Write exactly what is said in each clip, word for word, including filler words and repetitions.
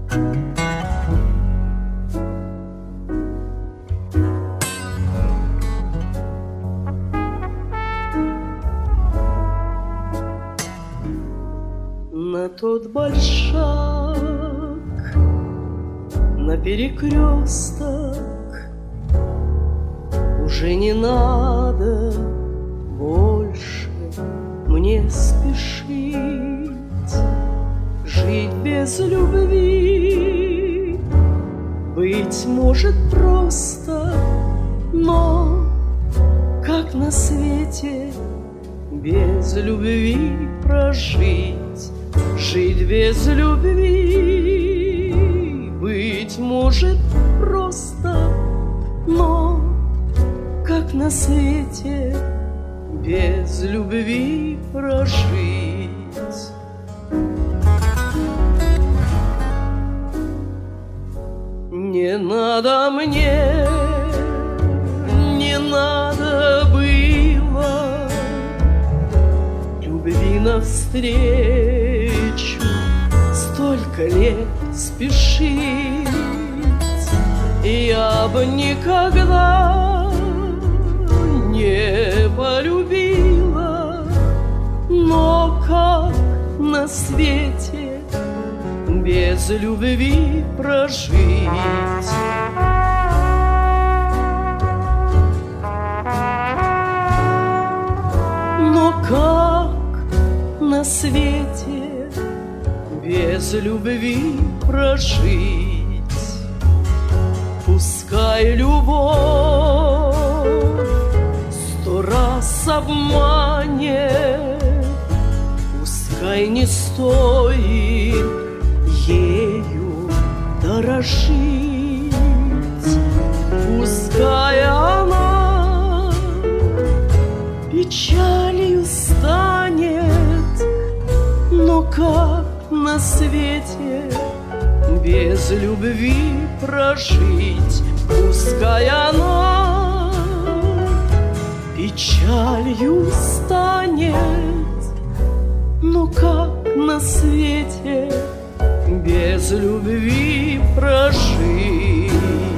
На тот большак, на перекресток уже не надо больше мне спешить. Жить без любви, быть может, просто, но как на свете без любви прожить? Жить без любви, быть может, просто, но как на свете без любви прожить? Не надо мне, не надо было любви навстречу столько лет спешить. Я бы никогда не полюбила, но как на свете без любви прожить? Но как на свете без любви прожить? Пускай любовь сто раз обманет, пускай не стоит ею дорожить, пускай она печалью станет, но как на свете без любви прожить? Пускай она печалью станет, но как на свете без любви прожить?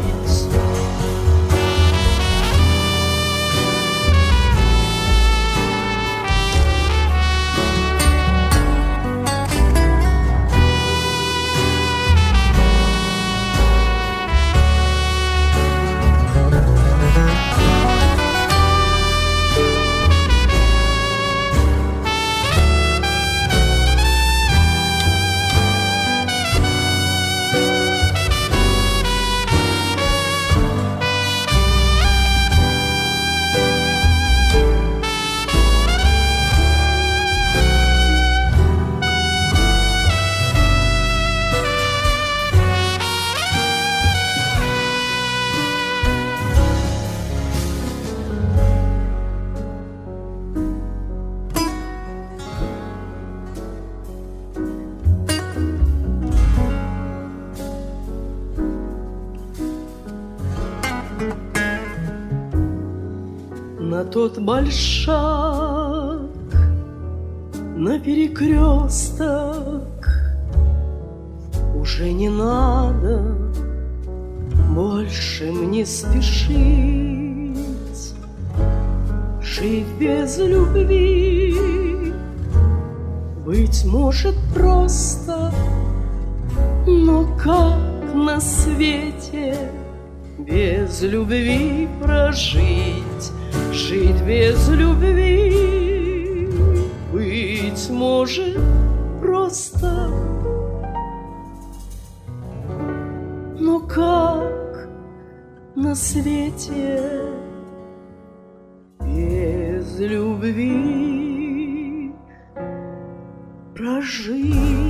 На тот большак, на перекресток уже не надо больше мне спешить. Жить без любви, быть может, просто, но как на свете без любви прожить? Жить без любви, быть может, просто, но как на свете без любви прожить?